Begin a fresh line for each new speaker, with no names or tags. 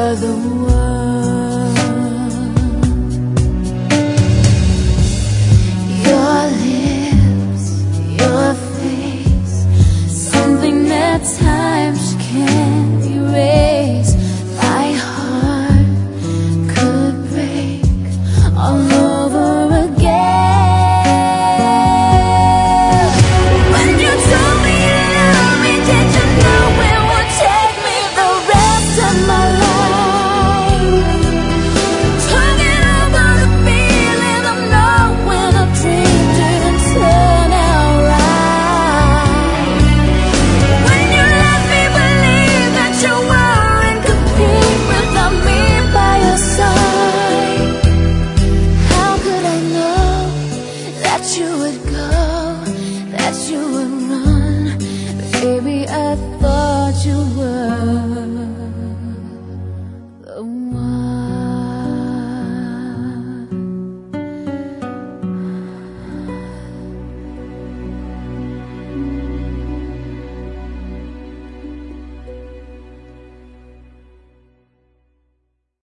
are the one. Your lips, your face, something that time just can't erase. My heart could break all over again. When you told me you love me, did you know it would take me the rest of my life? Talking about the feeling of knowing a dream didn't turn out right. When you let me believe that you were incomplete without me by your side. How could I know that you would go, that you would run? Baby, I thought you were